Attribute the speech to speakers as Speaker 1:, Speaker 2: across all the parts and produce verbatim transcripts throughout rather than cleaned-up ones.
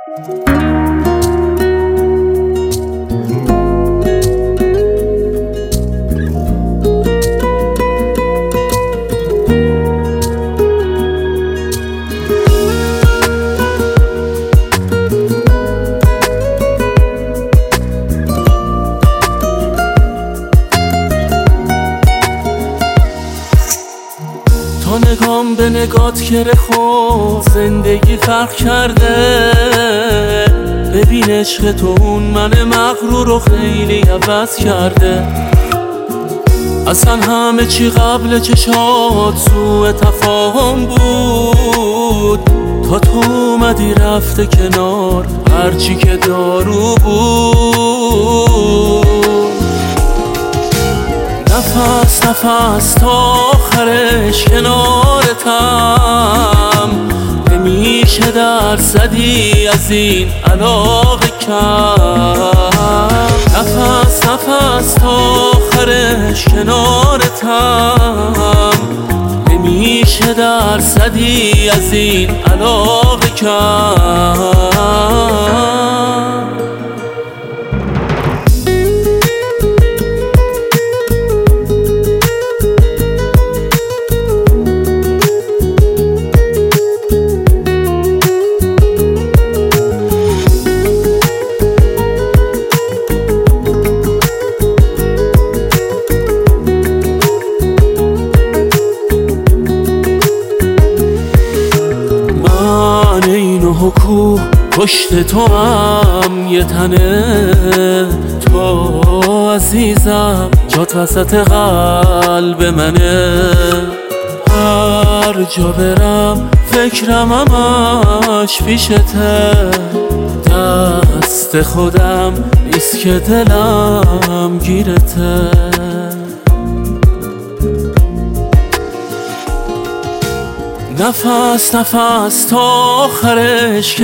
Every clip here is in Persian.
Speaker 1: تا نگام به نگات گره خود زندگی فرق کرده. ببین عشق تو اون من مغرور رو خیلی عوض کرده. اصلا همه چی قبل چشات سوء تفاهم بود، تا تو اومدی رفته کنار هرچی که دارو بود. نفس نفس تا آخرش کنارتم، نمیشه درصدی از این علاقه کم. نفس نفس تا آخرش کنارتم، نمیشه درصدی از این علاقه کم. کوه پشت تو هم یه تنه، تو عزیزم جات وسط قلب منه. هر جا برم فکرم همش پیشته، دست خودم نیست که دلم گیرته. نفس نفس تا آخرش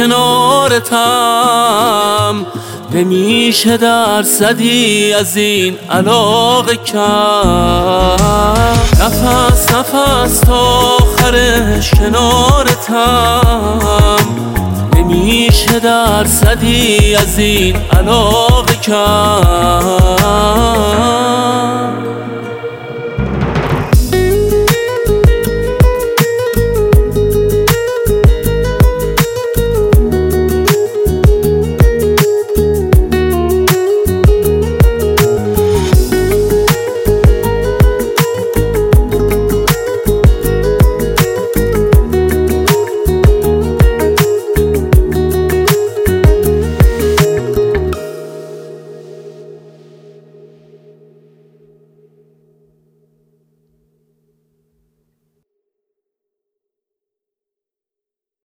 Speaker 1: کنارتم، نمیشه درصدی از این علاقه کم. نفس نفس تا آخرش کنارتم، نمیشه درصدی از این علاقه کم.